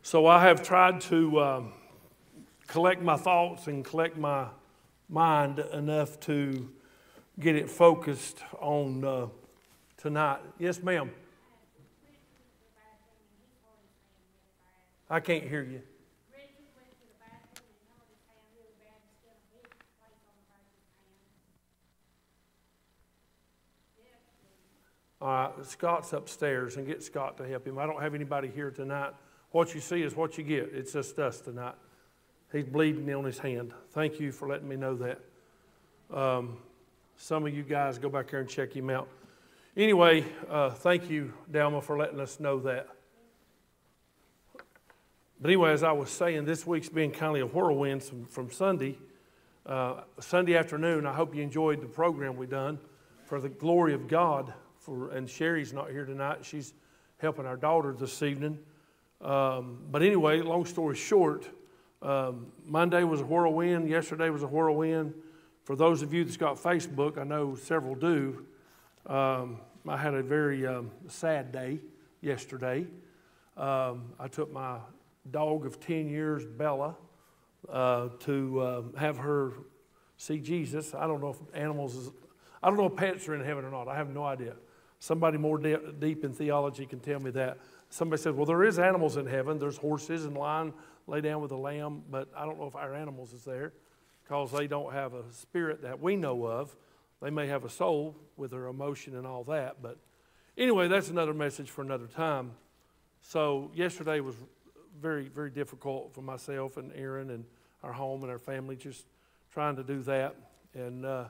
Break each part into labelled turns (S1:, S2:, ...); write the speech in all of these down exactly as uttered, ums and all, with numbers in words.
S1: So I have tried to um, collect my thoughts and collect my mind enough to get it focused on uh, tonight. Yes, ma'am. I can't hear you. All right, Scott's upstairs, and get Scott to help him. I don't have anybody here tonight. What you see is what you get. It's just us tonight. He's bleeding on his hand. Thank you for letting me know that. Um, some of you guys go back there and check him out. Anyway, uh, thank you, Dalma, for letting us know that. But anyway, as I was saying, this week's been kind of a whirlwind from, from Sunday. Uh, Sunday afternoon, I hope you enjoyed the program we done for the glory of God. For, and Sherry's not here tonight. She's helping our daughter this evening. Um, but anyway, long story short, um, Monday was a whirlwind. Yesterday was a whirlwind. For those of you that's got Facebook, I know several do. Um, I had a very um, sad day yesterday. Um, I took my dog of ten years, Bella, uh, to uh, have her see Jesus. I don't know if animals, is, I don't know if pets are in heaven or not. I have no idea. Somebody more de- deep in theology can tell me that. Somebody said, well, there is animals in heaven. There's horses and lion lay down with a lamb, but I don't know if our animals is there because they don't have a spirit that we know of. They may have a soul with their emotion and all that. But anyway, that's another message for another time. So yesterday was very, very difficult for myself and Aaron and our home and our family, just trying to do that. And uh,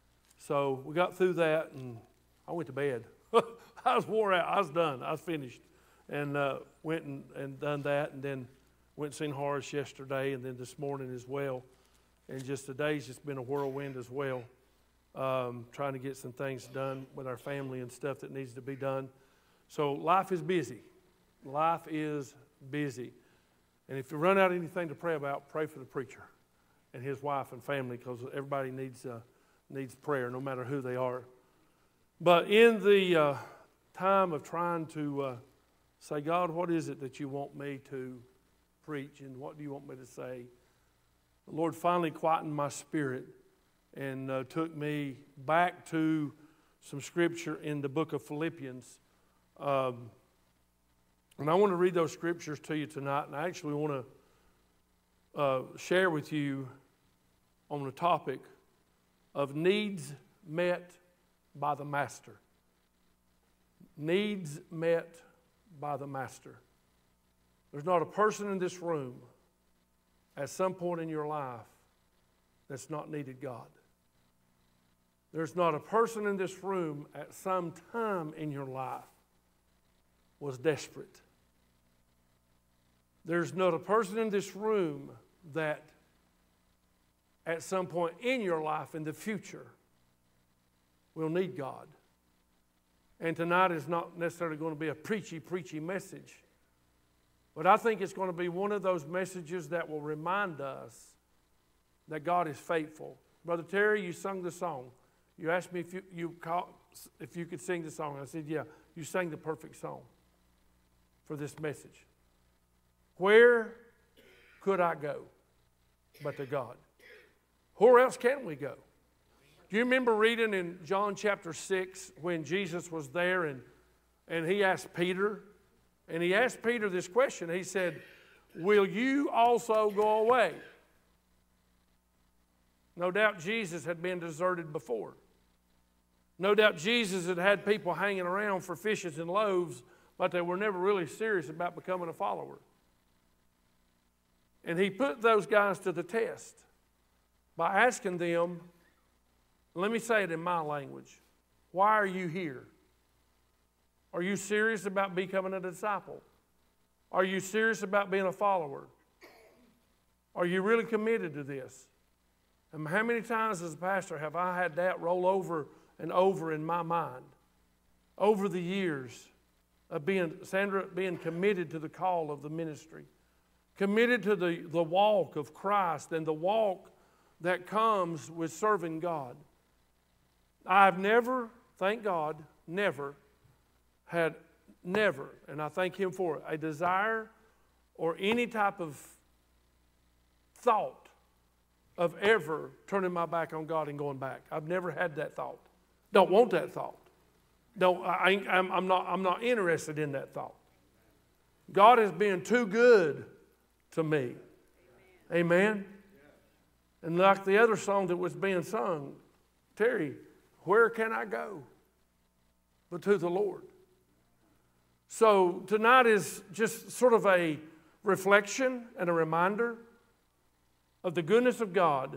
S1: so we got through that, and I went to bed. I was wore out. I was done. I was finished. And uh, went and, and done that, and then went and seen Horace yesterday, and then this morning as well. And just today's just been a whirlwind as well, um, trying to get some things done with our family and stuff that needs to be done. So life is busy. Life is busy. And if you run out of anything to pray about, pray for the preacher and his wife and family, because everybody needs uh, needs prayer, no matter who they are. But in the uh, time of trying to uh, say, God, what is it that you want me to preach, and what do you want me to say? The Lord finally quietened my spirit and uh, took me back to some scripture in the book of Philippians. Um, and I want to read those scriptures to you tonight, and I actually want to uh, share with you on the topic of needs met by the Master. Needs met by the Master. There's not a person in this room at some point in your life that's not needed God. There's not a person in this room at some time in your life was desperate. There's not a person in this room that at some point in your life in the future will need God. And tonight is not necessarily going to be a preachy, preachy message. But I think it's going to be one of those messages that will remind us that God is faithful. Brother Terry, you sung the song. You asked me if you, you call, if you could sing the song. I said, yeah, you sang the perfect song for this message. Where could I go but to God? Where else can we go? Do you remember reading in John chapter six when Jesus was there and, and he asked Peter, and he asked Peter this question. He said, will you also go away? No doubt Jesus had been deserted before. No doubt Jesus had had people hanging around for fishes and loaves, but they were never really serious about becoming a follower. And he put those guys to the test by asking them, let me say it in my language, why are you here? Are you serious about becoming a disciple? Are you serious about being a follower? Are you really committed to this? And how many times as a pastor have I had that roll over and over in my mind over the years of being, Sandra, being committed to the call of the ministry, committed to the, the walk of Christ and the walk that comes with serving God. I've never, thank God, never had, never, and I thank Him for it, a desire or any type of thought of ever turning my back on God and going back. I've never had that thought. Don't want that thought. Don't, I, I'm, I'm, not, I'm not interested in that thought. God has been too good to me. Amen? And like the other song that was being sung, Terry, where can I go but to the Lord? So tonight is just sort of a reflection and a reminder of the goodness of God,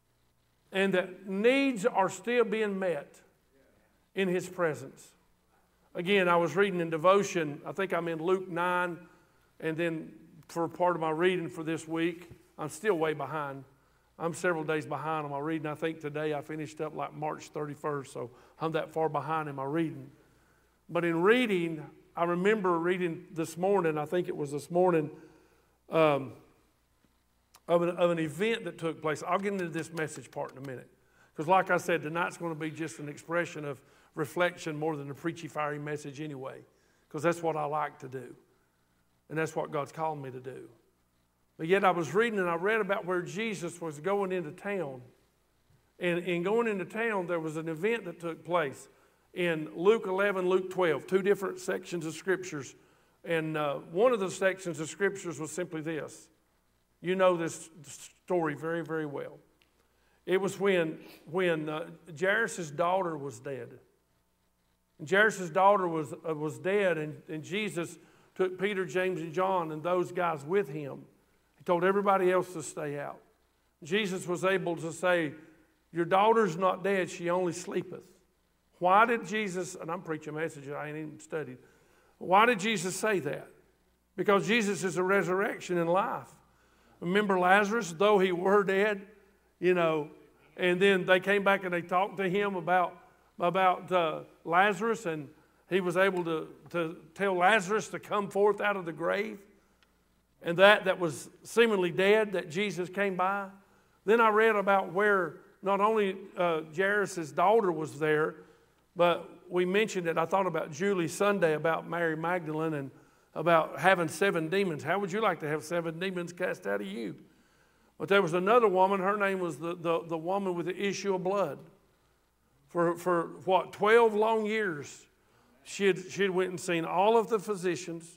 S1: and that needs are still being met in His presence. Again, I was reading in devotion, I think I'm in Luke nine, and then for part of my reading for this week, I'm still way behind. I'm several days behind on my reading. I think today I finished up like March thirty-first, so I'm that far behind in my reading. But in reading, I remember reading this morning, I think it was this morning, um, of, an, of an event that took place. I'll get into this message part in a minute. Because like I said, tonight's going to be just an expression of reflection more than a preachy, fiery message anyway. Because that's what I like to do. And that's what God's called me to do. But yet I was reading and I read about where Jesus was going into town. And in going into town, there was an event that took place in Luke eleven, Luke twelve, two different sections of scriptures. And uh, one of the sections of scriptures was simply this. You know this story very, very well. It was when, when uh, Jairus' daughter was dead. And Jairus' daughter was, uh, was dead, and, and Jesus took Peter, James, and John and those guys with him. He told everybody else to stay out. Jesus was able to say, your daughter's not dead, she only sleepeth. Why did Jesus, and I'm preaching a message I ain't even studied. Why did Jesus say that? Because Jesus is a resurrection and life. Remember Lazarus, though he were dead, you know, and then they came back and they talked to him about, about uh, Lazarus, and he was able to, to tell Lazarus to come forth out of the grave. And that that was seemingly dead, that Jesus came by. Then I read about where not only uh, Jairus' daughter was there, but we mentioned it. I thought about Julie Sunday, about Mary Magdalene, and about having seven demons. How would you like to have seven demons cast out of you? But there was another woman, her name was the, the, the woman with the issue of blood. For, for what, twelve long years, she had, she had went and seen all of the physicians.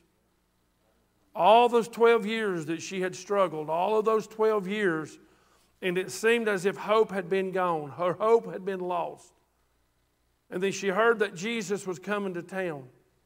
S1: All those twelve years that she had struggled, all of those twelve years, and it seemed as if hope had been gone. Her hope had been lost. And then she heard that Jesus was coming to town.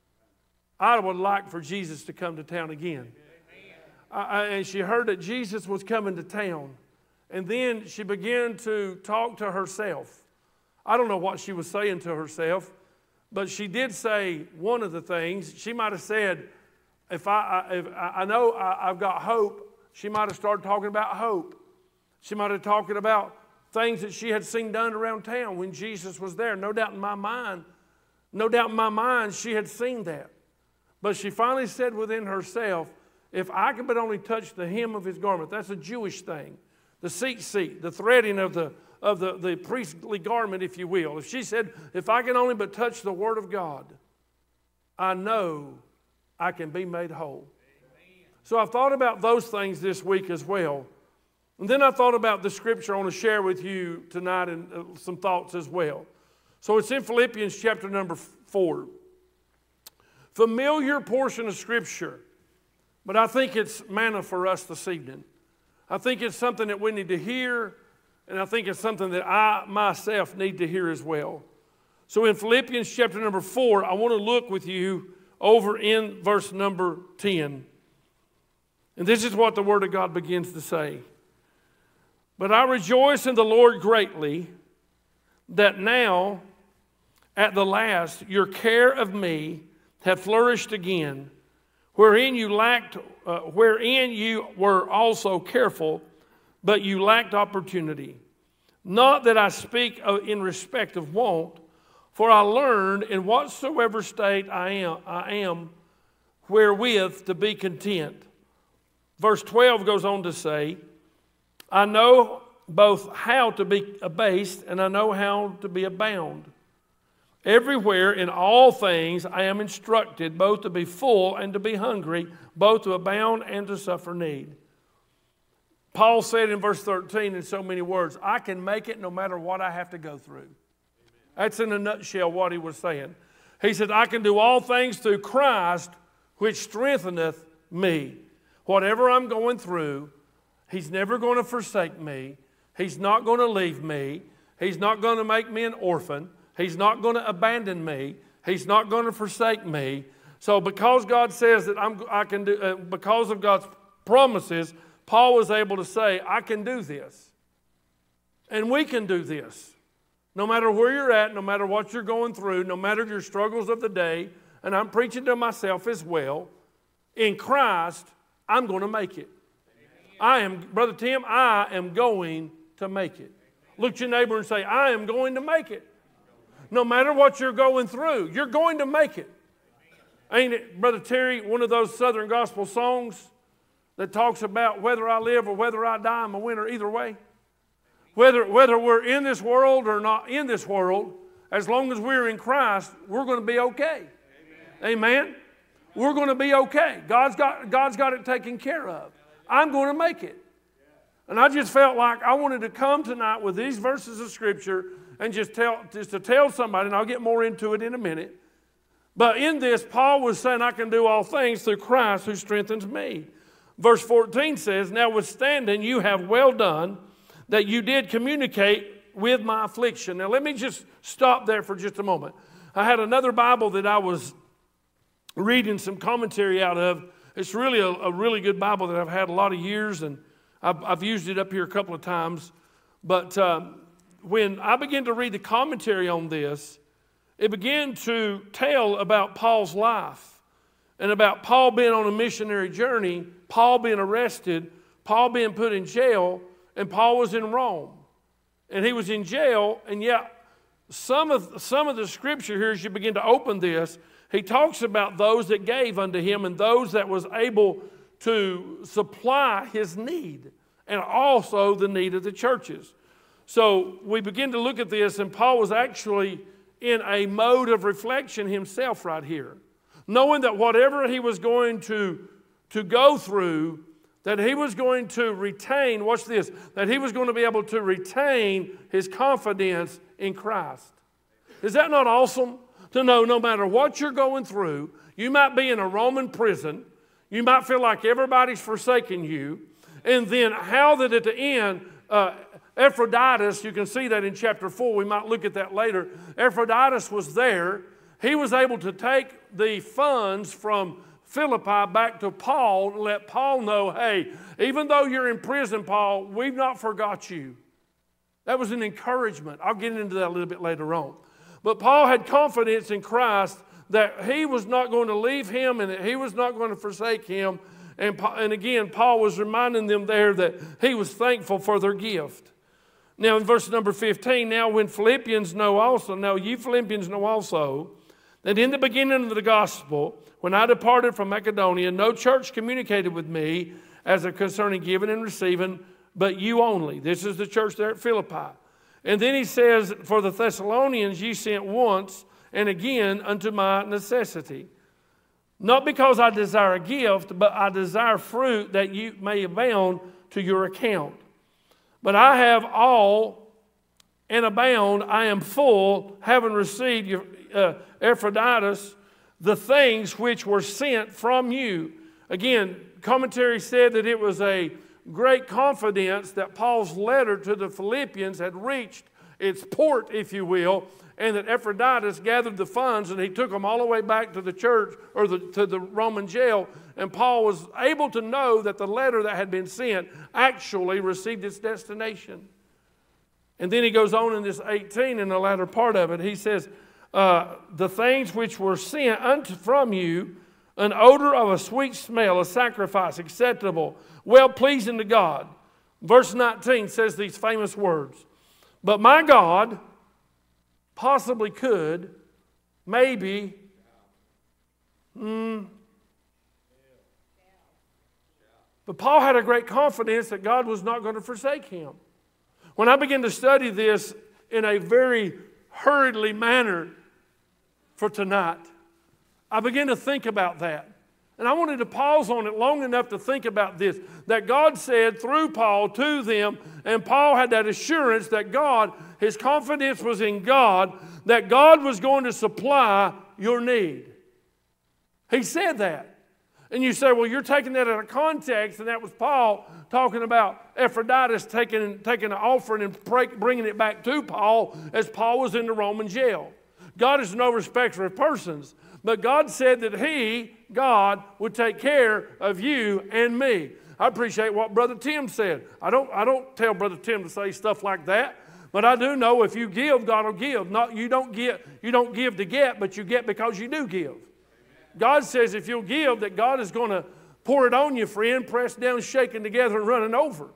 S1: I would like for Jesus to come to town again. I, I, and she heard that Jesus was coming to town. And then she began to talk to herself. I don't know what she was saying to herself, but she did say one of the things. She might have said, if I, if I know I, I've got hope, she might have started talking about hope. She might have talking about things that she had seen done around town when Jesus was there. No doubt in my mind, no doubt in my mind, she had seen that. But she finally said within herself, if I could but only touch the hem of his garment, that's a Jewish thing. The seat seat, the threading of the of the, the priestly garment, if you will. If she said, if I can only but touch the word of God, I know I can be made whole. Amen. So I've thought about those things this week as well. And then I thought about the scripture I want to share with you tonight, and uh, some thoughts as well. So it's in Philippians chapter number four. Familiar portion of scripture, but I think it's manna for us this evening. I think it's something that we need to hear, and I think it's something that I myself need to hear as well. So in Philippians chapter number four, I want to look with you over in verse number ten. And this is what the Word of God begins to say. But I rejoice in the Lord greatly that now, at the last, your care of me hath flourished again, wherein you lacked, uh, wherein you were also careful, but you lacked opportunity. Not that I speak of, in respect of want, for I learned in whatsoever state I am, I am, wherewith to be content. Verse twelve goes on to say, I know both how to be abased, and I know how to be abound. Everywhere in all things I am instructed both to be full and to be hungry, both to abound and to suffer need. Paul said in verse thirteen in so many words, I can make it no matter what I have to go through. That's in a nutshell what he was saying. He said, I can do all things through Christ, which strengtheneth me. Whatever I'm going through, he's never going to forsake me. He's not going to leave me. He's not going to make me an orphan. He's not going to abandon me. He's not going to forsake me. So because God says that I'm, I can do, uh, because of God's promises, Paul was able to say, I can do this. And we can do this. No matter where you're at, no matter what you're going through, no matter your struggles of the day, and I'm preaching to myself as well, in Christ, I'm going to make it. I am, Brother Tim, I am going to make it. Look at your neighbor and say, I am going to make it. No matter what you're going through, you're going to make it. Ain't it, Brother Terry, one of those Southern gospel songs that talks about whether I live or whether I die, I'm a winner either way? Whether, whether we're in this world or not in this world, as long as we're in Christ, we're going to be okay. Amen? Amen? We're going to be okay. God's got, God's got it taken care of. I'm going to make it. And I just felt like I wanted to come tonight with these verses of Scripture and just tell, just to tell somebody, and I'll get more into it in a minute. But in this, Paul was saying, I can do all things through Christ who strengthens me. Verse fourteen says, notwithstanding, you have well done that you did communicate with my affliction. Now let me just stop there for just a moment. I had another Bible that I was reading some commentary out of. It's really a, a really good Bible that I've had a lot of years, and I've, I've used it up here a couple of times. But um, when I began to read the commentary on this, it began to tell about Paul's life and about Paul being on a missionary journey, Paul being arrested, Paul being put in jail, and Paul was in Rome. And he was in jail, and yet some of, some of the scripture here, as you begin to open this, he talks about those that gave unto him and those that was able to supply his need and also the need of the churches. So we begin to look at this, and Paul was actually in a mode of reflection himself right here, knowing that whatever he was going to, to go through, that he was going to retain, watch this, that he was going to be able to retain his confidence in Christ. Is that not awesome? To know no matter what you're going through, you might be in a Roman prison, you might feel like everybody's forsaken you, and then how that at the end, uh, Epaphroditus, you can see that in chapter four, we might look at that later. Epaphroditus was there. He was able to take the funds from Philippi back to Paul and let Paul know, hey, even though you're in prison, Paul, we've not forgot you. That was an encouragement. I'll get into that a little bit later on. But Paul had confidence in Christ that he was not going to leave him and that he was not going to forsake him. And, and again, Paul was reminding them there that he was thankful for their gift. Now in verse number fifteen, now when Philippians know also, now you Philippians know also, that in the beginning of the gospel, when I departed from Macedonia, no church communicated with me as of concerning giving and receiving, but you only. This is the church there at Philippi. And then he says, for the Thessalonians ye sent once and again unto my necessity. Not because I desire a gift, but I desire fruit that you may abound to your account. But I have all and abound, I am full, having received your, uh, Epaphroditus, the things which were sent from you. Again, commentary said that it was a great confidence that Paul's letter to the Philippians had reached its port, if you will, and that Epaphroditus gathered the funds and he took them all the way back to the church or the, to the Roman jail. And Paul was able to know that the letter that had been sent actually received its destination. And then he goes on in this eighteen, in the latter part of it, he says, uh, the things which were sent unto from you, an odor of a sweet smell, a sacrifice acceptable, well-pleasing to God. Verse nineteen says these famous words, but my God possibly could, maybe, mm, but Paul had a great confidence that God was not going to forsake him. When I began to study this in a very hurriedly manner, for tonight, I began to think about that. And I wanted to pause on it long enough to think about this, that God said through Paul to them, and Paul had that assurance that God, his confidence was in God, that God was going to supply your need. He said that. And you say, well, you're taking that out of context, and that was Paul talking about Epaphroditus taking, taking an offering and bringing it back to Paul as Paul was in the Roman jail. God is no respecter of persons, but God said that he, God, would take care of you and me. I appreciate what Brother Tim said. I don't, I don't tell Brother Tim to say stuff like that, but I do know if you give, God will give. Not, you, don't get, you don't give to get, but you get because you do give. God says if you'll give, that God is going to pour it on you, friend, pressed down, shaken together, and running over.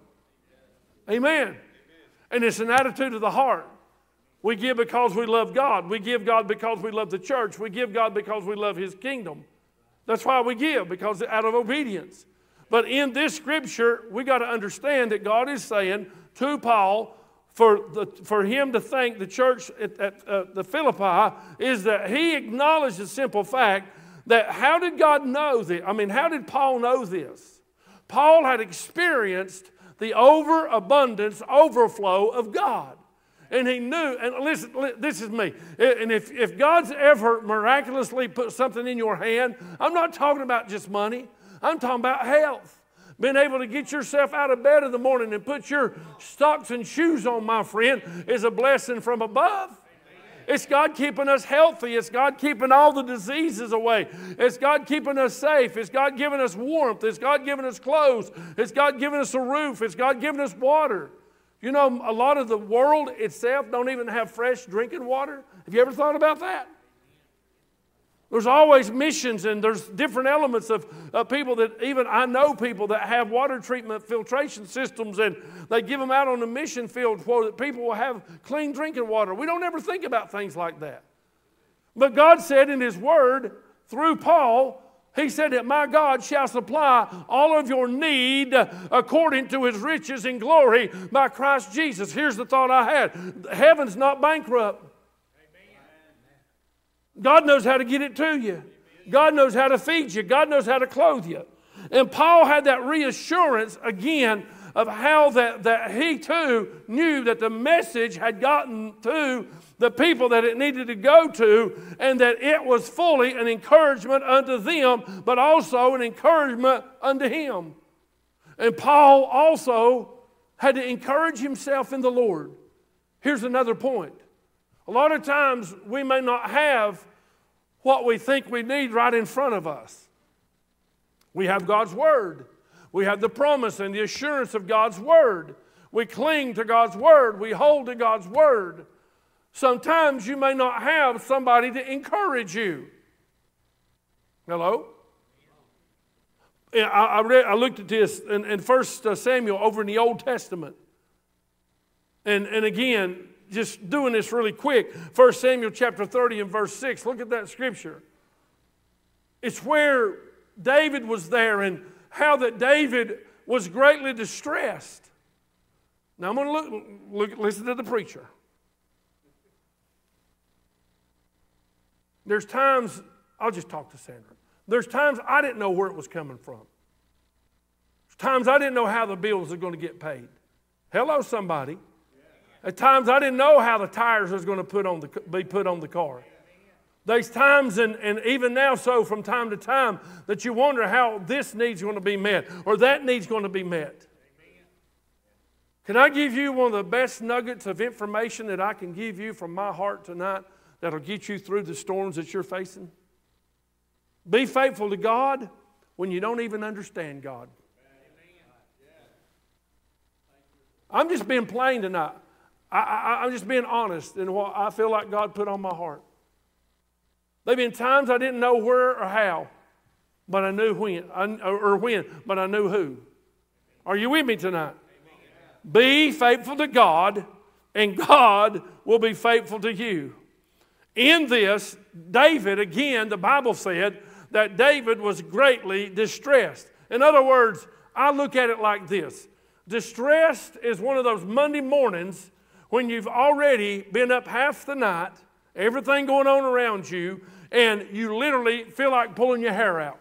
S1: Amen. And it's an attitude of the heart. We give because we love God. We give God because we love the church. We give God because we love His kingdom. That's why we give, because out of obedience. But in this scripture, we got to understand that God is saying to Paul, for, the, for him to thank the church at, at uh, the Philippi, is that he acknowledged the simple fact that how did God know this? I mean, how did Paul know this? Paul had experienced the overabundance, overflow of God. And he knew, and listen, this is me. And if, if God's ever miraculously put something in your hand, I'm not talking about just money. I'm talking about health. Being able to get yourself out of bed in the morning and put your stocks and shoes on, my friend, is a blessing from above. It's God keeping us healthy. It's God keeping all the diseases away. It's God keeping us safe. It's God giving us warmth. It's God giving us clothes. It's God giving us a roof. It's God giving us water. You know, a lot of the world itself don't even have fresh drinking water. Have you ever thought about that? There's always missions, and there's different elements of, of people that even I know people that have water treatment filtration systems, and they give them out on the mission field so that people will have clean drinking water. We don't ever think about things like that. But God said in His Word, through Paul, He said that my God shall supply all of your need according to His riches in glory by Christ Jesus. Here's the thought I had. Heaven's not bankrupt. God knows how to get it to you. God knows how to feed you. God knows how to clothe you. And Paul had that reassurance again of how that, that he too knew that the message had gotten to the people that it needed to go to, and that it was fully an encouragement unto them, but also an encouragement unto him. And Paul also had to encourage himself in the Lord. Here's another point. A lot of times we may not have what we think we need right in front of us. We have God's Word. We have the promise and the assurance of God's Word. We cling to God's Word. We hold to God's Word. Sometimes you may not have somebody to encourage you. Hello? Yeah, I, I, read, I looked at this in, in First Samuel over in the Old Testament. And, and again, just doing this really quick. First Samuel chapter thirty and verse six. Look at that scripture. It's where David was there and how that David was greatly distressed. Now I'm going to look, look, listen to the preacher. There's times, I'll just talk to Sandra. There's times I didn't know where it was coming from. There's times I didn't know how the bills are going to get paid. Hello, somebody. At times I didn't know how the tires was going to put on the, be put on the car. There's times, and, and even now so from time to time, that you wonder how this need's going to be met or that need's going to be met. Can I give you one of the best nuggets of information that I can give you from my heart tonight that'll get you through the storms that you're facing? Be faithful to God when you don't even understand God. I'm just being plain tonight. I, I, I'm just being honest in what I feel like God put on my heart. There have been times I didn't know where or how, but I knew when, I, or when, but I knew who. Are you with me tonight? Amen. Be faithful to God, and God will be faithful to you. In this, David, again, the Bible said that David was greatly distressed. In other words, I look at it like this. Distressed is one of those Monday mornings when you've already been up half the night everything going on around you, and you literally feel like pulling your hair out.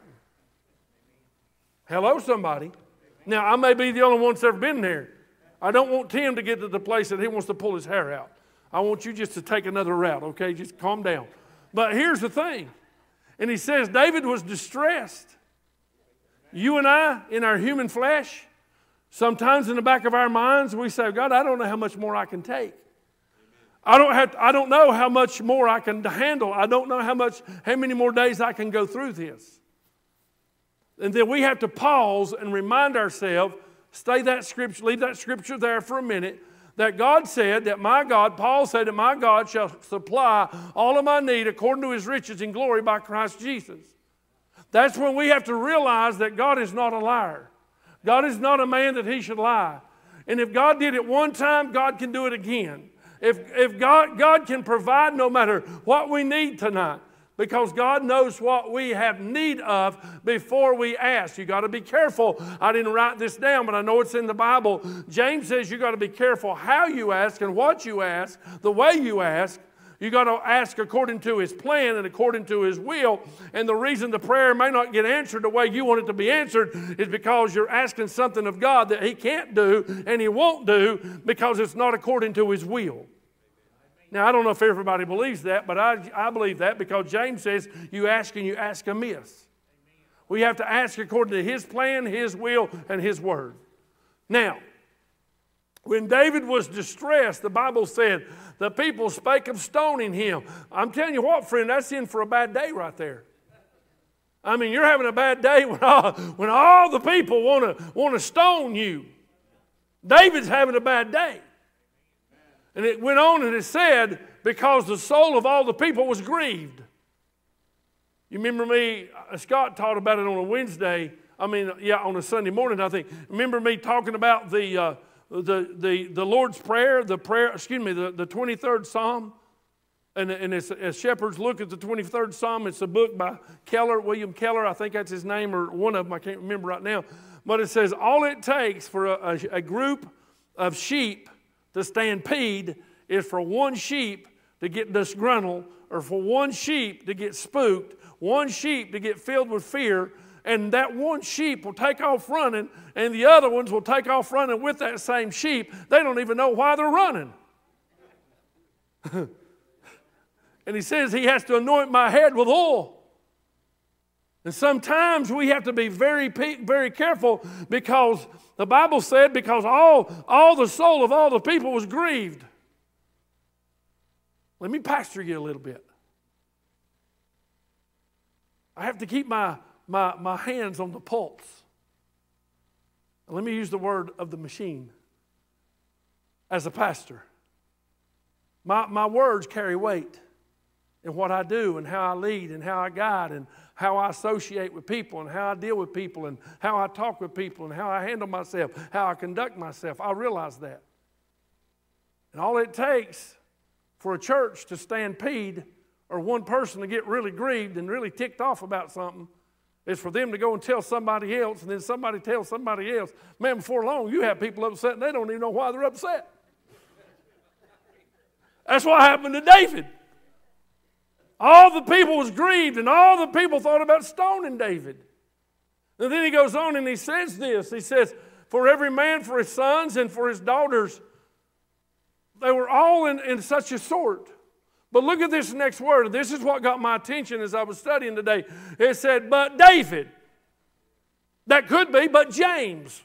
S1: Hello, somebody. Now, I may be the only one that's ever been there. I don't want Tim to get to the place that he wants to pull his hair out. I want you just to take another route, okay? Just calm down. But here's the thing. And he says David was distressed. You and I, in our human flesh, sometimes in the back of our minds, we say, God, I don't know how much more I can take. I don't have, I don't know how much more I can handle. I don't know how much, how many more days I can go through this. And then we have to pause and remind ourselves, stay that scripture, leave that scripture there for a minute, that God said that my God, Paul said that my God shall supply all of my need according to his riches in glory by Christ Jesus. That's when we have to realize that God is not a liar. God is not a man that he should lie. And if God did it one time, God can do it again. If, if God, God can provide no matter what we need tonight, because God knows what we have need of before we ask. You got to be careful. I didn't write this down, but I know it's in the Bible. James says you got to be careful how you ask and what you ask, the way you ask. You got to ask according to his plan and according to his will. And the reason the prayer may not get answered the way you want it to be answered is because you're asking something of God that he can't do and he won't do because it's not according to his will. Now, I don't know if everybody believes that, but I, I believe that because James says you ask and you ask amiss. We have to ask according to his plan, his will, and his word. Now, when David was distressed, the Bible said, the people spake of stoning him. I'm telling you what, friend, that's in for a bad day right there. I mean, you're having a bad day when all, when all the people want to want to stone you. David's having a bad day. And it went on and it said, because the soul of all the people was grieved. You remember me, Scott taught about it on a Wednesday, I mean, yeah, on a Sunday morning, I think. Remember me talking about the uh, the, the the Lord's Prayer, the prayer, excuse me, the, the twenty-third Psalm? And, and as, as shepherds look at the twenty-third Psalm, it's a book by Keller, William Keller, I think that's his name, or one of them, I can't remember right now. But it says, all it takes for a, a, a group of sheep to stampede is for one sheep to get disgruntled, or for one sheep to get spooked, one sheep to get filled with fear, and that one sheep will take off running, and the other ones will take off running with that same sheep. They don't even know why they're running. And he says he has to anoint my head with oil. And sometimes we have to be very, very careful because the Bible said because all, all the soul of all the people was grieved. Let me pastor you a little bit. I have to keep my, my, my hands on the pulse. And let me use the word of the machine as a pastor. My, my words carry weight in what I do and how I lead and how I guide and how I associate with people and how I deal with people and how I talk with people and how I handle myself, how I conduct myself. I realize that. And all it takes for a church to stampede or one person to get really grieved and really ticked off about something is for them to go and tell somebody else, and then somebody tells somebody else. Man, before long, you have people upset and they don't even know why they're upset. That's what happened to David. All the people was grieved, and all the people thought about stoning David. And then he goes on and he says this. He says, for every man, for his sons, and for his daughters, they were all in, in such a sort. But look at this next word. This is what got my attention as I was studying today. It said, but David. That could be, but James.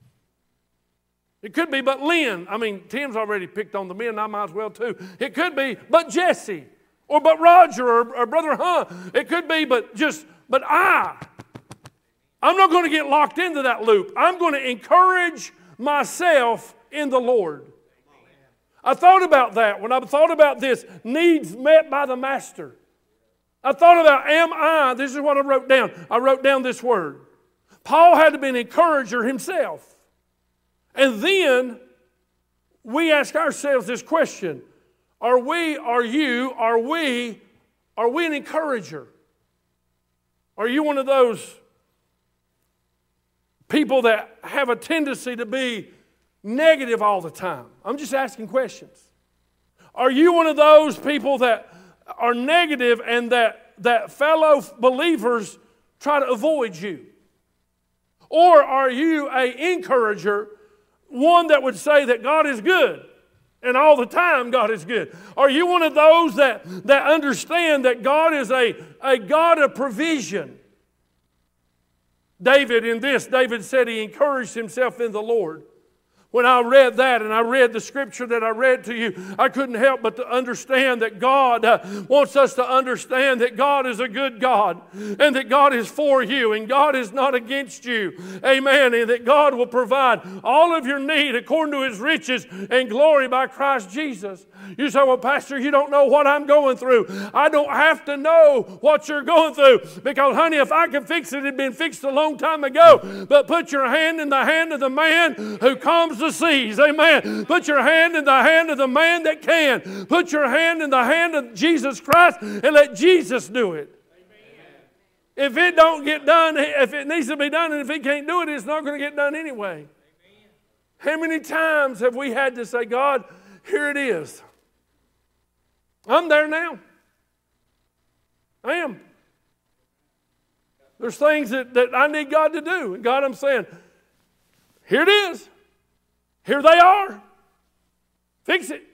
S1: It could be, but Lynn. I mean, Tim's already picked on the men. I might as well too. It could be, but Jesse. Or but Roger or, or Brother Hunt. It could be, but just, but I. I'm not going to get locked into that loop. I'm going to encourage myself in the Lord. I thought about that when I thought about this, needs met by the Master. I thought about, am I, this is what I wrote down. I wrote down this word. Paul had to be an encourager himself. And then we ask ourselves this question. Are we, are you, are we, are we an encourager? Are you one of those people that have a tendency to be negative all the time? I'm just asking questions. Are you one of those people that are negative and that, that fellow believers try to avoid you? Or are you an encourager, one that would say that God is good and all the time God is good? Are you one of those that, that understand that God is a, a God of provision? David, in this, David said he encouraged himself in the Lord. When I read that and I read the scripture that I read to you, I couldn't help but to understand that God uh, wants us to understand that God is a good God and that God is for you and God is not against you. Amen. And that God will provide all of your need according to His riches and glory by Christ Jesus. You say, well, Pastor, you don't know what I'm going through. I don't have to know what you're going through because, honey, if I could fix it, it had been fixed a long time ago. But put your hand in the hand of the man who calms the seas. Amen. Put your hand in the hand of the man that can. Put your hand in the hand of Jesus Christ and let Jesus do it. Amen. If it don't get done, if it needs to be done, and if He can't do it, it's not going to get done anyway. Amen. How many times have we had to say, God, here it is. I'm there now. I am. There's things that, that I need God to do. And God, I'm saying, here it is. Here they are. Fix it.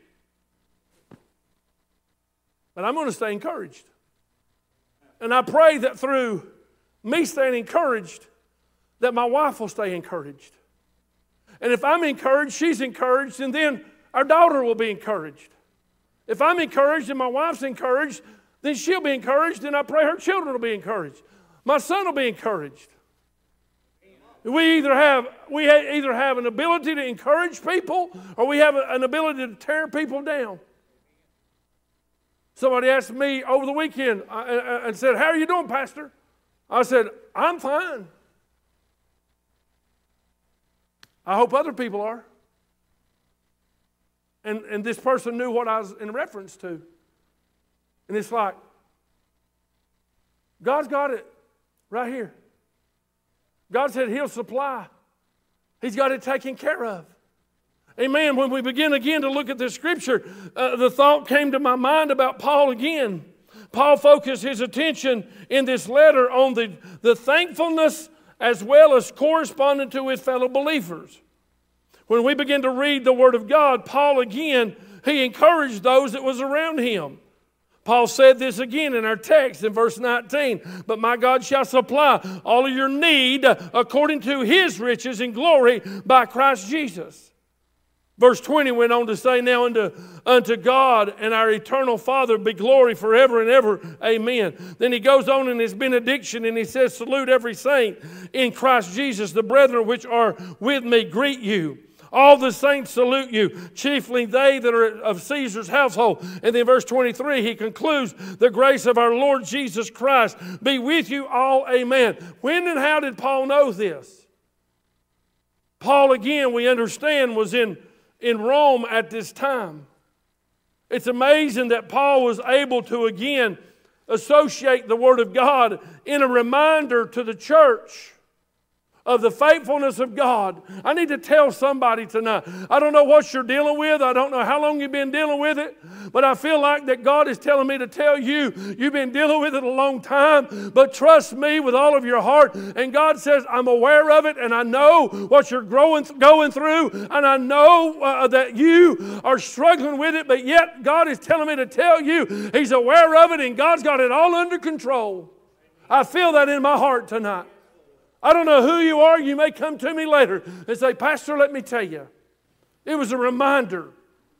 S1: But I'm going to stay encouraged. And I pray that through me staying encouraged, that my wife will stay encouraged. And if I'm encouraged, she's encouraged, and then our daughter will be encouraged. If I'm encouraged and my wife's encouraged, then she'll be encouraged, and I pray her children will be encouraged. My son will be encouraged. We either have we either have an ability to encourage people, or we have an ability to tear people down. Somebody asked me over the weekend and said, "How are you doing, Pastor?" I said, "I'm fine. I hope other people are." And, and this person knew what I was in reference to. And it's like, God's got it right here. God said He'll supply. He's got it taken care of. Amen. When we begin again to look at this scripture, uh, the thought came to my mind about Paul again. Paul focused his attention in this letter on the, the thankfulness as well as corresponding to his fellow believers. When we begin to read the Word of God, Paul again, he encouraged those that was around him. Paul said this again in our text in verse nineteen, "But my God shall supply all of your need according to His riches and glory by Christ Jesus." Verse twenty went on to say, "Now unto, unto God and our eternal Father be glory forever and ever. Amen." Then he goes on in his benediction and he says, "Salute every saint in Christ Jesus. The brethren which are with me greet you. All the saints salute you, chiefly they that are of Caesar's household." And then verse twenty-three, he concludes, "The grace of our Lord Jesus Christ be with you all. Amen." When and how did Paul know this? Paul, again, we understand, was in, in Rome at this time. It's amazing that Paul was able to, again, associate the Word of God in a reminder to the church of the faithfulness of God. I need to tell somebody tonight. I don't know what you're dealing with. I don't know how long you've been dealing with it. But I feel like that God is telling me to tell you, you've been dealing with it a long time. But trust me with all of your heart. And God says, I'm aware of it. And I know what you're growing, going through. And I know uh, that you are struggling with it. But yet God is telling me to tell you He's aware of it. And God's got it all under control. I feel that in my heart tonight. I don't know who you are. You may come to me later and say, "Pastor, let me tell you." It was a reminder.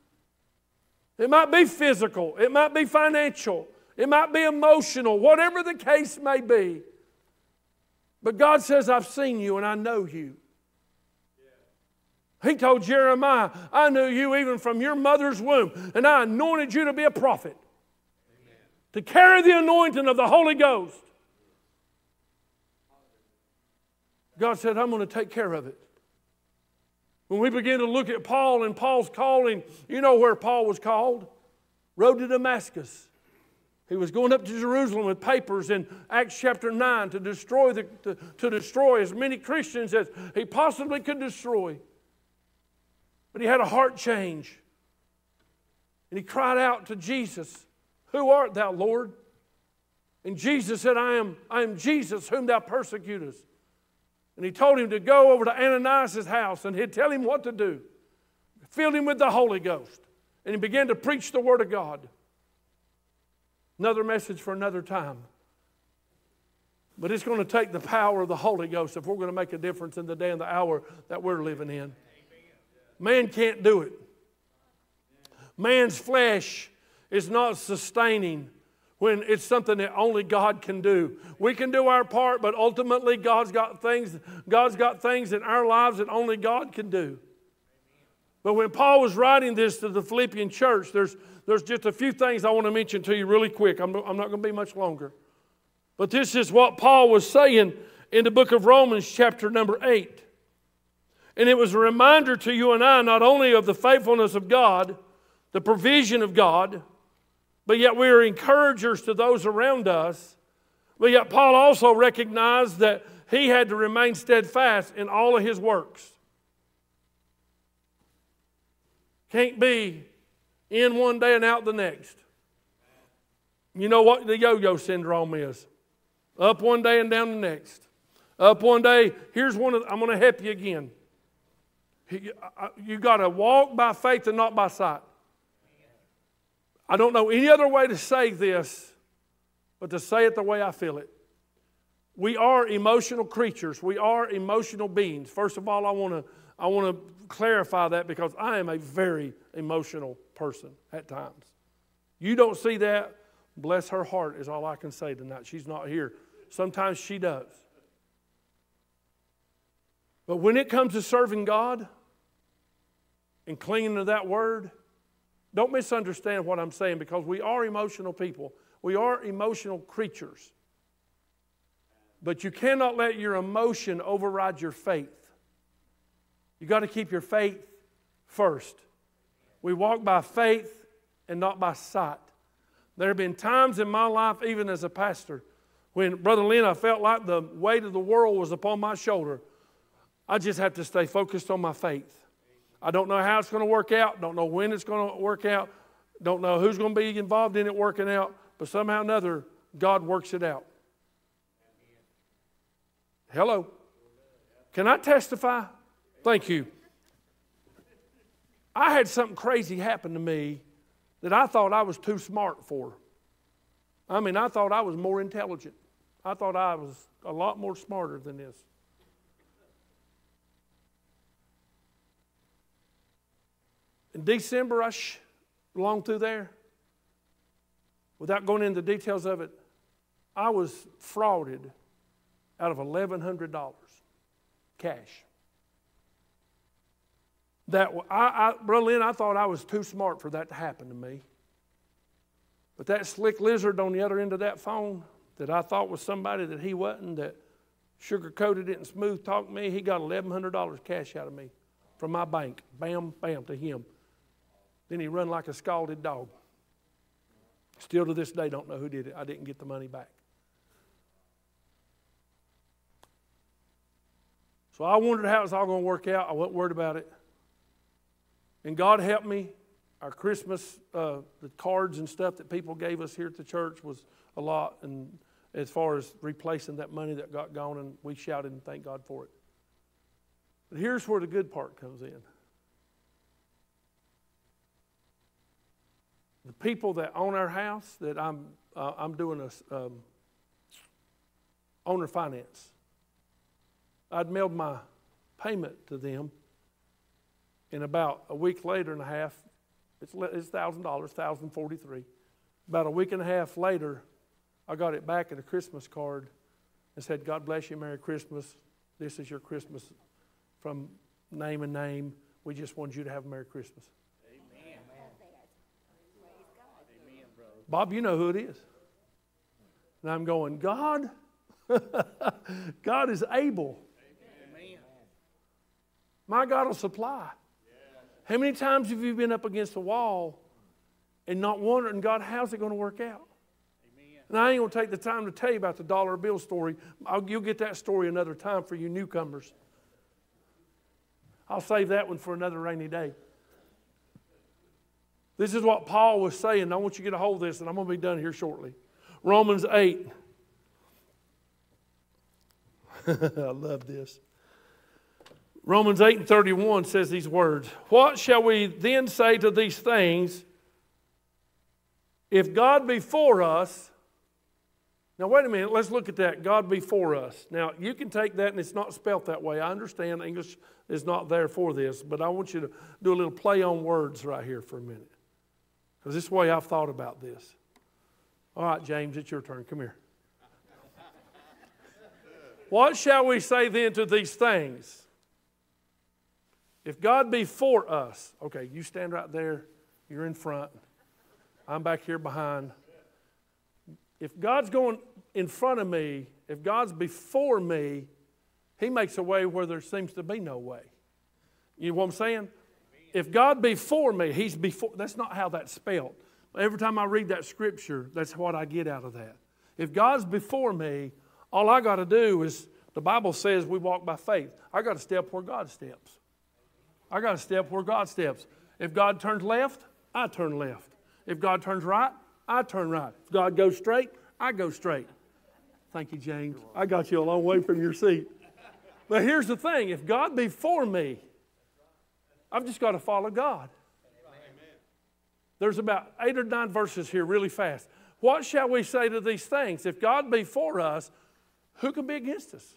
S1: It might be physical. It might be financial. It might be emotional. Whatever the case may be. But God says, "I've seen you and I know you." He told Jeremiah, "I knew you even from your mother's womb, and I anointed you to be a prophet." Amen. To carry the anointing of the Holy Ghost. God said, "I'm going to take care of it." When we begin to look at Paul and Paul's calling, you know where Paul was called? Road to Damascus. He was going up to Jerusalem with papers in Acts chapter nine to destroy, the, to, to destroy as many Christians as he possibly could destroy. But he had a heart change. And he cried out to Jesus, Who art thou, Lord? And Jesus said, I am, I am Jesus whom thou persecutest. And he told him to go over to Ananias' house and he'd tell him what to do. Filled him with the Holy Ghost. And he began to preach the Word of God. Another message for another time. But it's going to take the power of the Holy Ghost if we're going to make a difference in the day and the hour that we're living in. Man can't do it. Man's flesh is not sustaining when it's something that only God can do. We can do our part, but ultimately God's got things, God's got things in our lives that only God can do. But when Paul was writing this to the Philippian church, there's, there's just a few things I want to mention to you really quick. I'm, I'm not going to be much longer. But this is what Paul was saying in the book of Romans chapter number eight. And it was a reminder to you and I not only of the faithfulness of God, the provision of God, but yet we are encouragers to those around us. But yet Paul also recognized that he had to remain steadfast in all of his works. Can't be in one day and out the next. You know what the yo-yo syndrome is? Up one day and down the next. Up one day, here's one of, I'm going to help you again. You got to walk by faith and not by sight. I don't know any other way to say this, but to say it the way I feel it. We are emotional creatures. We are emotional beings. First of all, I want to I want to clarify that because I am a very emotional person at times. You don't see that. Bless her heart is all I can say tonight. She's not here. Sometimes she does. But when it comes to serving God and clinging to that word, don't misunderstand what I'm saying because we are emotional people. We are emotional creatures. But you cannot let your emotion override your faith. You got to keep your faith first. We walk by faith and not by sight. There have been times in my life, even as a pastor, when, Brother Lynn, I felt like the weight of the world was upon my shoulder. I just have to stay focused on my faith. I don't know how it's going to work out. Don't know when it's going to work out. Don't know who's going to be involved in it working out. But somehow or another, God works it out. Hello. Can I testify? Thank you. I had something crazy happen to me that I thought I was too smart for. I mean, I thought I was more intelligent. I thought I was a lot more smarter than this. In December, I sh- along through there, without going into the details of it, I was frauded out of eleven hundred dollars cash. That I, I, Brother Lynn, I thought I was too smart for that to happen to me. But that slick lizard on the other end of that phone that I thought was somebody that he wasn't, that sugar-coated it and smooth-talked me, he got eleven hundred dollars cash out of me from my bank. Bam, bam, to him. Then he run like a scalded dog. Still to this day don't know who did it. I didn't get the money back. So I wondered how it was all going to work out. I wasn't worried about it. And God helped me. Our Christmas, uh, the cards and stuff that people gave us here at the church was a lot. And as far as replacing that money that got gone, and we shouted and thanked God for it. But here's where the good part comes in. The people that own our house, that I'm uh, I'm doing a um, owner finance. I'd mailed my payment to them, and about a week later and a half, it's it's thousand dollars, thousand forty-three. About a week and a half later, I got it back in a Christmas card, and said, "God bless you, Merry Christmas. This is your Christmas from name and name. We just wanted you to have a Merry Christmas." Bob, you know who it is. And I'm going, God, God is able. Amen. My God will supply. Yeah. How many times have you been up against a wall and not wondering, God, how's it going to work out? Amen. And I ain't going to take the time to tell you about the dollar bill story. I'll, you'll get that story another time for you newcomers. I'll save that one for another rainy day. This is what Paul was saying. I want you to get a hold of this, and I'm going to be done here shortly. Romans eight. I love this. Romans eight and thirty-one says these words. What shall we then say to these things? If God be for us. Now wait a minute, let's look at that. God be for us. Now you can take that and it's not spelt that way. I understand English is not there for this, but I want you to do a little play on words right here for a minute. Because this is the way I've thought about this. All right, James, it's your turn. Come here. What shall we say then to these things? If God be for us, okay, you stand right there. You're in front. I'm back here behind. If God's going in front of me, if God's before me, He makes a way where there seems to be no way. You know what I'm saying? If God be for me, He's before. That's not how that's spelled. Every time I read that scripture, that's what I get out of that. If God's before me, all I got to do is, the Bible says we walk by faith. I got to step where God steps. I got to step where God steps. If God turns left, I turn left. If God turns right, I turn right. If God goes straight, I go straight. Thank you, James. I got you a long way from your seat. But here's the thing. If God be for me, I've just got to follow God. There's about eight or nine verses here really fast. What shall we say to these things? If God be for us, who can be against us?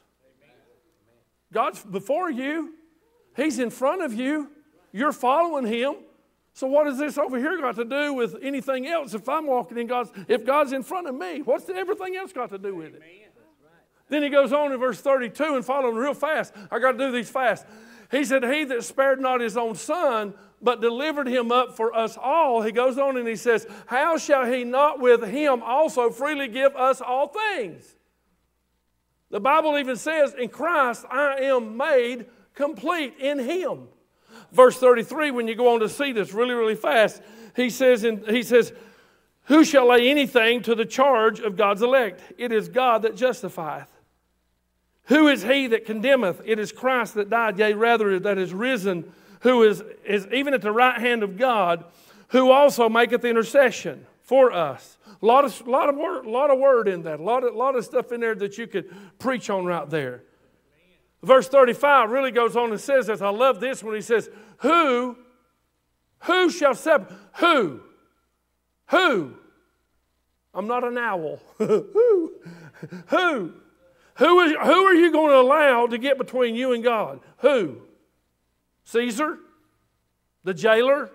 S1: God's before you. He's in front of you. You're following Him. So what has this over here got to do with anything else? If I'm walking in God's, if God's in front of me, what's the, everything else got to do with it? Then he goes on in verse thirty-two and following real fast. I got to do these fast. He said, He that spared not His own Son, but delivered Him up for us all. He goes on and he says, how shall He not with Him also freely give us all things? The Bible even says, in Christ I am made complete in Him. Verse thirty-three, when you go on to see this really, really fast, he says, in, he says, who shall lay anything to the charge of God's elect? It is God that justifieth. Who is he that condemneth? It is Christ that died, yea, rather that is risen, who is, is even at the right hand of God, who also maketh intercession for us. A lot of, lot of, word, lot of word in that. A lot of, lot of stuff in there that you could preach on right there. Verse thirty-five really goes on and says this. I love this when he says, who, who shall separate? Who? Who? I'm not an owl. Who? Who? Who, is, who are you going to allow to get between you and God? Who? Caesar? The jailer?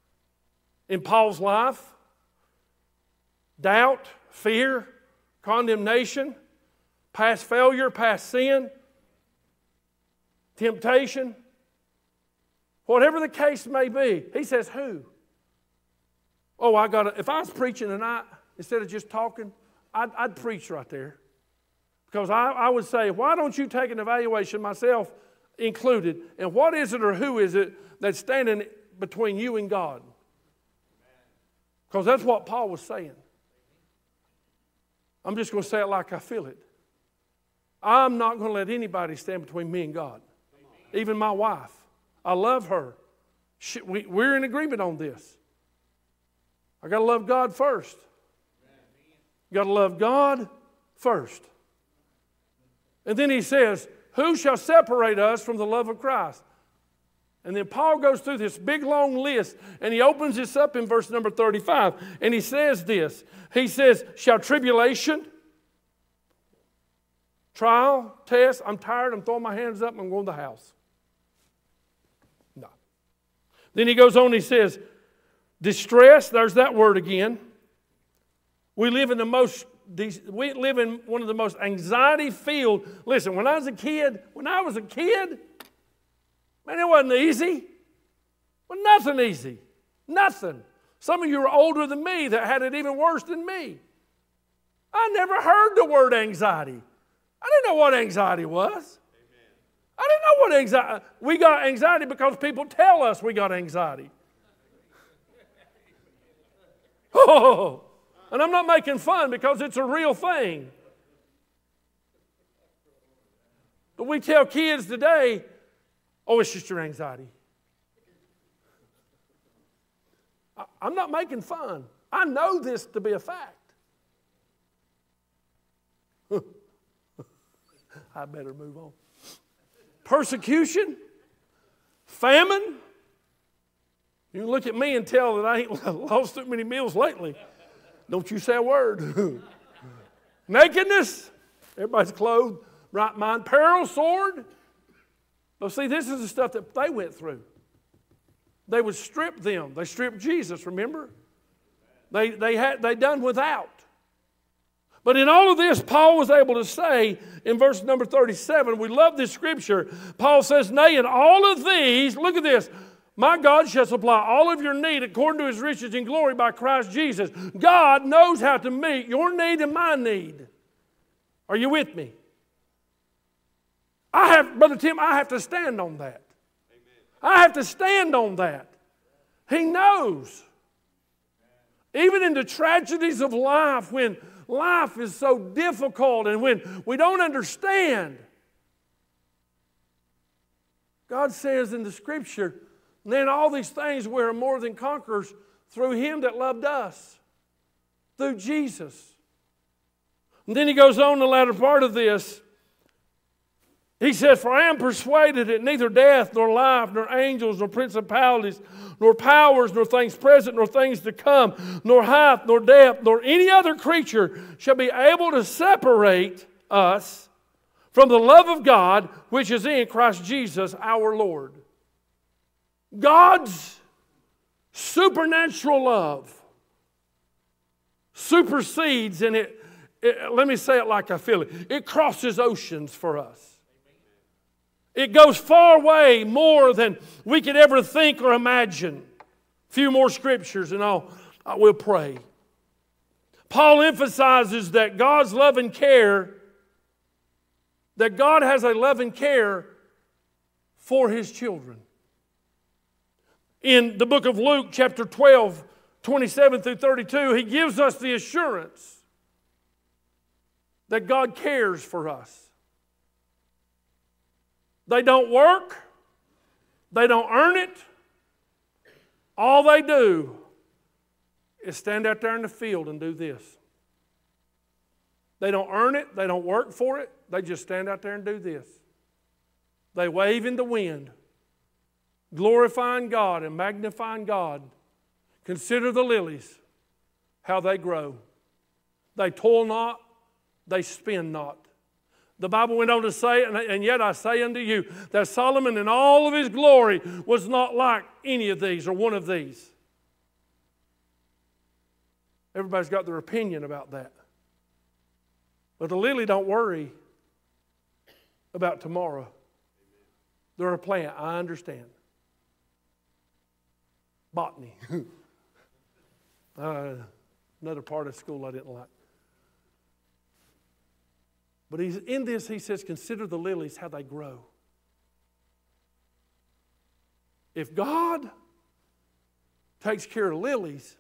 S1: In Paul's life? Doubt? Fear? Condemnation? Past failure? Past sin? Temptation? Whatever the case may be. He says, who? Oh, I got to, if I was preaching tonight, instead of just talking, I'd, I'd preach right there. Because I, I would say, why don't you take an evaluation, myself included, and what is it or who is it that's standing between you and God? Because that's what Paul was saying. I'm just going to say it like I feel it. I'm not going to let anybody stand between me and God. Even my wife. I love her. She, we, we're in agreement on this. I got to love God first. You got to love God first. And then he says, who shall separate us from the love of Christ? And then Paul goes through this big long list, and he opens this up in verse number thirty-five. And he says this. He says, shall tribulation, trial, test, I'm tired, I'm throwing my hands up, and I'm going to the house. No. Then he goes on and he says, distress, there's that word again. We live in the most, we live in one of the most anxiety-filled. Listen, when I was a kid, when I was a kid, man, it wasn't easy. Well, nothing easy. Nothing. Some of you are older than me that had it even worse than me. I never heard the word anxiety. I didn't know what anxiety was. Amen. I didn't know what anxiety. We got anxiety because people tell us we got anxiety. Oh, and I'm not making fun because it's a real thing. But we tell kids today, oh, it's just your anxiety. I, I'm not making fun. I know this to be a fact. I better move on. Persecution, famine. You can look at me and tell that I ain't lost too many meals lately. Don't you say a word. Nakedness. Everybody's clothed, right mind. Peril, sword. But see, this is the stuff that they went through. They would strip them. They stripped Jesus, remember? They, they had they done without. But in all of this, Paul was able to say in verse number thirty-seven, we love this scripture. Paul says, nay, in all of these, look at this, my God shall supply all of your need according to his riches in glory by Christ Jesus. God knows how to meet your need and my need. Are you with me? I have, Brother Tim, I have to stand on that. Amen. I have to stand on that. He knows. Even in the tragedies of life, when life is so difficult and when we don't understand, God says in the Scripture, then all these things we are more than conquerors through Him that loved us, through Jesus. And then he goes on in the latter part of this. He says, for I am persuaded that neither death, nor life, nor angels, nor principalities, nor powers, nor things present, nor things to come, nor height, nor depth, nor any other creature shall be able to separate us from the love of God, which is in Christ Jesus our Lord. God's supernatural love supersedes, and it, it, let me say it like I feel it, it crosses oceans for us. It goes far way more than we could ever think or imagine. A few more scriptures and I'll, I will pray. Paul emphasizes that God's love and care, that God has a love and care for His children. In the book of Luke, chapter twelve, twenty-seven through thirty-two, he gives us the assurance that God cares for us. They don't work. They don't earn it. All they do is stand out there in the field and do this. They don't earn it. They don't work for it. They just stand out there and do this. They wave in the wind, glorifying God and magnifying God. Consider the lilies, how they grow. They toil not, they spin not. The Bible went on to say, and yet I say unto you, that Solomon in all of his glory was not like any of these or one of these. Everybody's got their opinion about that. But the lily don't worry about tomorrow. They're a plant, I understand. Botany. uh, another part of school I didn't like. But he's in this, he says, consider the lilies, how they grow. If God takes care of lilies,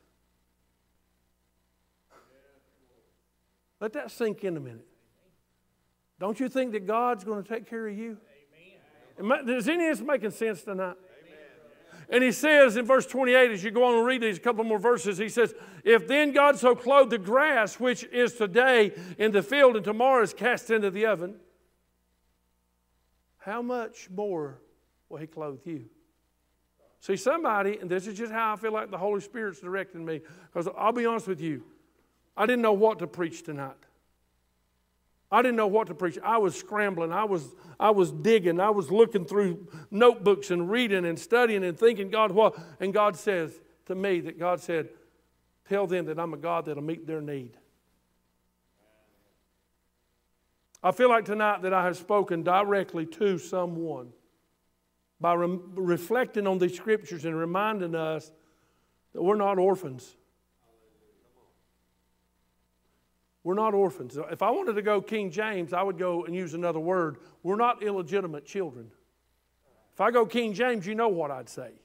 S1: let that sink in a minute. Don't you think that God's going to take care of you? Amen. Does any of this making sense tonight? And he says in verse twenty-eight, as you go on and read these couple more verses, he says, if then God so clothed the grass, which is today in the field and tomorrow is cast into the oven, how much more will He clothe you? See, somebody, and this is just how I feel like the Holy Spirit's directing me, because I'll be honest with you, I didn't know what to preach tonight. I didn't know what to preach. I was scrambling. I was, I was digging. I was looking through notebooks and reading and studying and thinking, God, what? And God says to me that God said, tell them that I'm a God that'll meet their need. I feel like tonight that I have spoken directly to someone by re- reflecting on these scriptures and reminding us that we're not orphans. We're not orphans. If I wanted to go King James, I would go and use another word. We're not illegitimate children. If I go King James, you know what I'd say.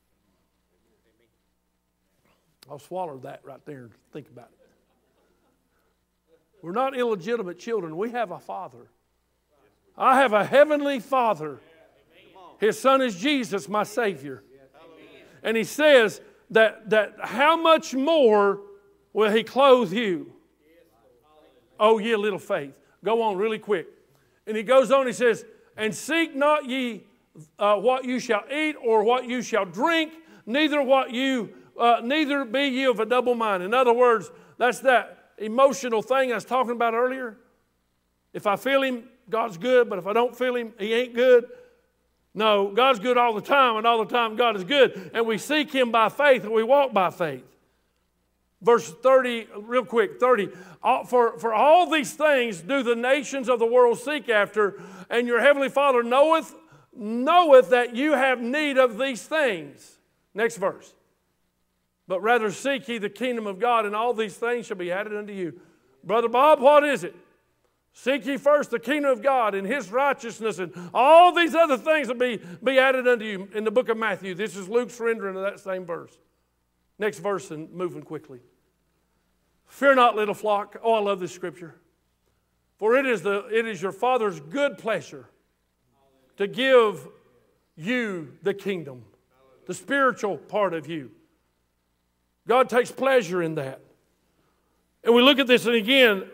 S1: I'll swallow that right there and think about it. We're not illegitimate children. We have a Father. I have a heavenly Father. His Son is Jesus, my Savior. And He says, that, that how much more will He clothe you? Oh, ye little faith. Go on really quick. And He goes on, He says, and seek not ye uh, what you shall eat or what you shall drink, neither what you, uh, neither be ye of a double mind. In other words, that's that emotional thing I was talking about earlier. If I feel Him, God's good, but if I don't feel Him, He ain't good. No, God's good all the time, and all the time God is good. And we seek Him by faith, and we walk by faith. Verse thirty, real quick, thirty. For, for all these things do the nations of the world seek after, and your heavenly Father knoweth, knoweth that you have need of these things. Next verse. But rather seek ye the kingdom of God, and all these things shall be added unto you. Brother Bob, what is it? Seek ye first the kingdom of God and His righteousness, and all these other things will be, be added unto you in the book of Matthew. This is Luke's rendering of that same verse. Next verse, and moving quickly. Fear not, little flock. Oh, I love this scripture. For it is, the, it is your Father's good pleasure to give you the kingdom, the spiritual part of you. God takes pleasure in that. And we look at this, and again,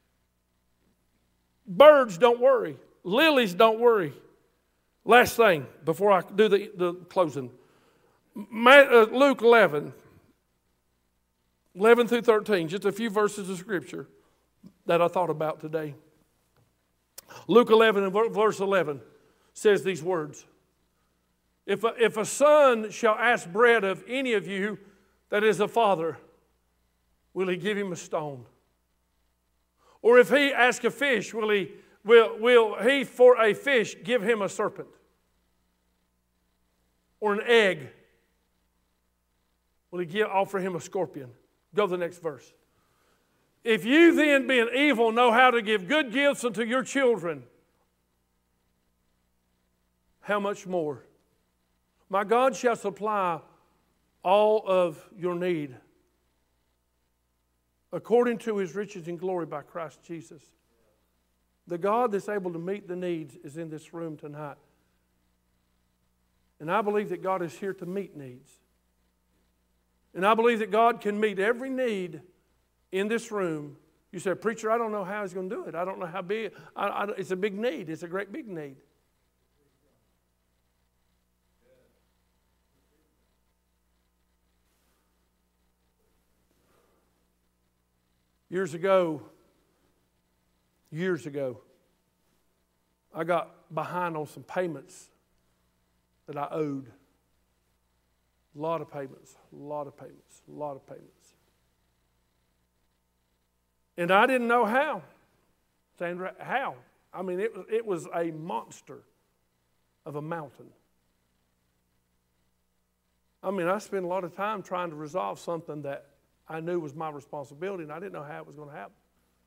S1: birds don't worry. Lilies don't worry. Last thing before I do the, the closing. Luke eleven. eleven through thirteen. Just a few verses of Scripture that I thought about today. Luke eleven and verse eleven says these words. If a, if a son shall ask bread of any of you that is a father, will he give him a stone? Or if he ask a fish, will he, will, will he for a fish give him a serpent? Or an egg? Will he give, offer him a scorpion? Go to the next verse. If you then, being evil, know how to give good gifts unto your children, how much more? My God shall supply all of your need according to His riches and glory by Christ Jesus. The God that's able to meet the needs is in this room tonight. And I believe that God is here to meet needs. And I believe that God can meet every need in this room. You say, preacher, I don't know how He's going to do it. I don't know how big. I, I, it's a big need. It's a great big need. Years ago, years ago, I got behind on some payments that I owed. A lot of payments, a lot of payments, a lot of payments. And I didn't know how. Sandra, how? I mean, it, it was a monster of a mountain. I mean, I spent a lot of time trying to resolve something that I knew was my responsibility, and I didn't know how it was going to happen.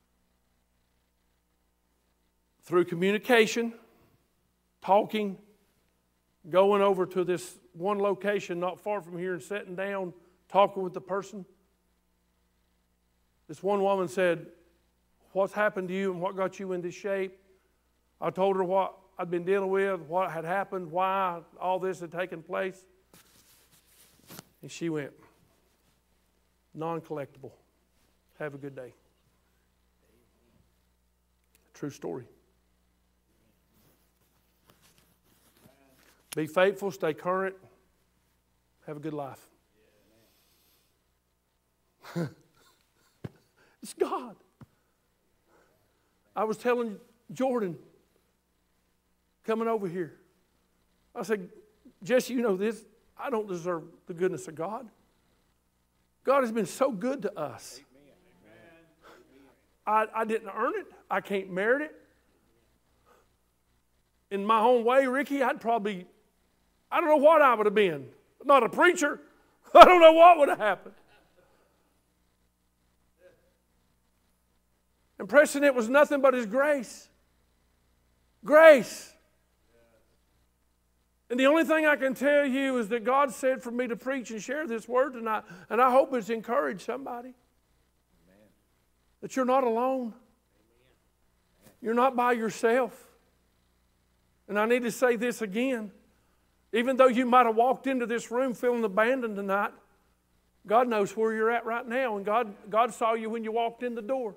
S1: Through communication, talking, going over to this one location not far from here and sitting down, talking with the person. This one woman said, what's happened to you and what got you in this shape? I told her what I'd been dealing with, what had happened, why all this had taken place. And she went, non-collectible. Have a good day. True story. Be faithful, stay current, have a good life. It's God. I was telling Jordan, coming over here, I said, Jesse, you know this, I don't deserve the goodness of God. God has been so good to us. I, I didn't earn it. I can't merit it. In my own way, Ricky, I'd probably, I don't know what I would have been. Not a preacher. I don't know what would have happened. And Preston, it was nothing but His grace. Grace. And the only thing I can tell you is that God said for me to preach and share this word tonight, and I hope it's encouraged somebody. Amen. That you're not alone. Amen. You're not by yourself. And I need to say this again. Even though you might have walked into this room feeling abandoned tonight, God knows where you're at right now, and God, God saw you when you walked in the door.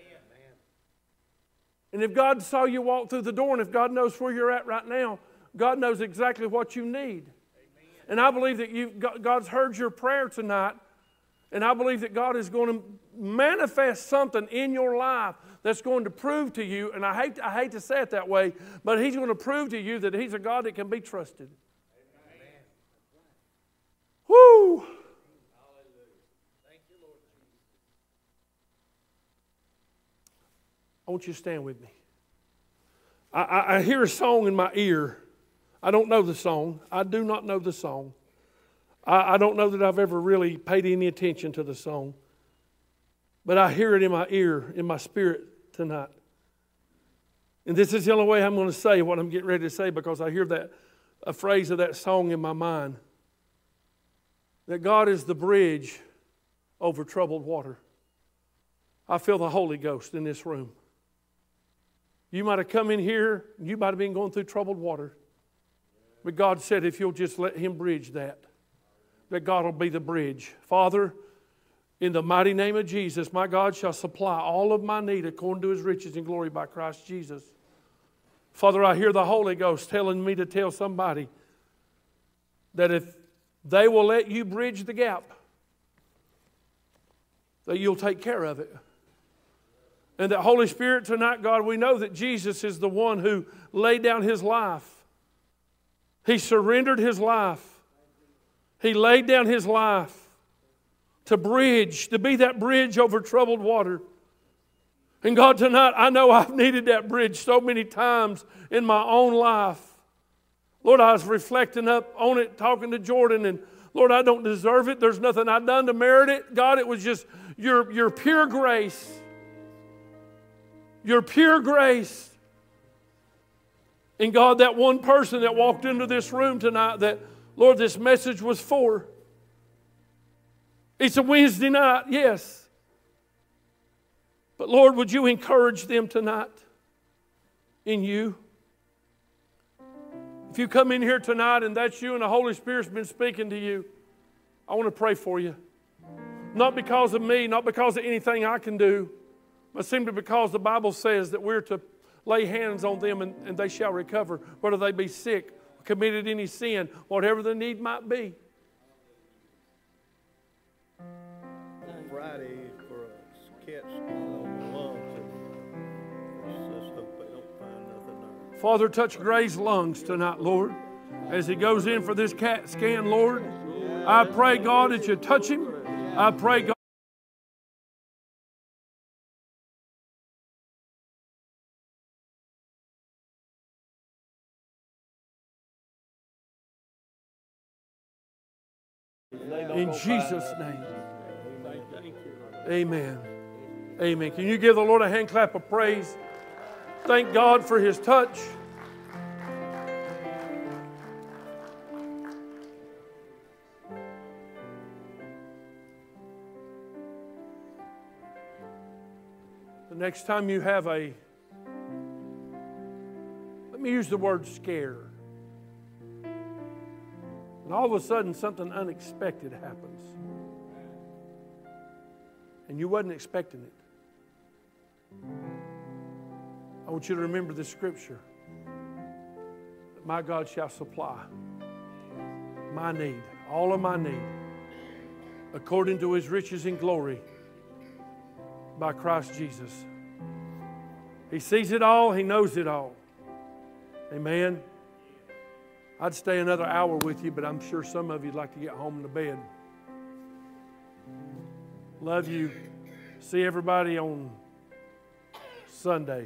S1: And if God saw you walk through the door, and if God knows where you're at right now, God knows exactly what you need. And I believe that you God's heard your prayer tonight, and I believe that God is going to manifest something in your life that's going to prove to you, and I hate, I hate to say it that way, but He's going to prove to you that He's a God that can be trusted. Amen. Woo! I want you to stand with me. I, I, I hear a song in my ear. I don't know the song. I do not know the song. I, I don't know that I've ever really paid any attention to the song. But I hear it in my ear, in my spirit tonight. And this is the only way I'm going to say what I'm getting ready to say, because I hear that a phrase of that song in my mind. That God is the bridge over troubled water. I feel the Holy Ghost in this room. You might have come in here, you might have been going through troubled water. But God said if you'll just let Him bridge that, that God will be the bridge. Father, in the mighty name of Jesus, my God shall supply all of my need according to His riches and glory by Christ Jesus. Father, I hear the Holy Ghost telling me to tell somebody that if they will let you bridge the gap, that you'll take care of it. And that Holy Spirit tonight, God, we know that Jesus is the one who laid down His life. He surrendered His life. He laid down His life to bridge, to be that bridge over troubled water. And God, tonight, I know I've needed that bridge so many times in my own life. Lord, I was reflecting up on it, talking to Jordan, and Lord, I don't deserve it. There's nothing I've done to merit it. God, it was just your, your pure grace. Your pure grace. And God, that one person that walked into this room tonight that, Lord, this message was for. It's a Wednesday night, yes. But Lord, would you encourage them tonight in you? If you come in here tonight and that's you and the Holy Spirit's been speaking to you, I want to pray for you. Not because of me, not because of anything I can do, but simply because the Bible says that we're to lay hands on them and, and they shall recover, whether they be sick, committed any sin, whatever the need might be.
S2: Friday for a CAT scan on the lungs, and let's hope they don't find nothing there.
S1: Father, touch Gray's lungs tonight, Lord. As he goes in for this CAT scan, Lord, I pray, God, that you touch him. I pray, God. In Jesus' name. Amen. Amen. Can you give the Lord a hand clap of praise? Thank God for His touch. The next time you have a, let me use the word scare. And all of a sudden something unexpected happens. And you wasn't expecting it. I want you to remember this scripture. That my God shall supply my need, all of my need, according to His riches and glory by Christ Jesus. He sees it all. He knows it all. Amen. I'd stay another hour with you, but I'm sure some of you'd like to get home to bed. Love you. See everybody on Sunday.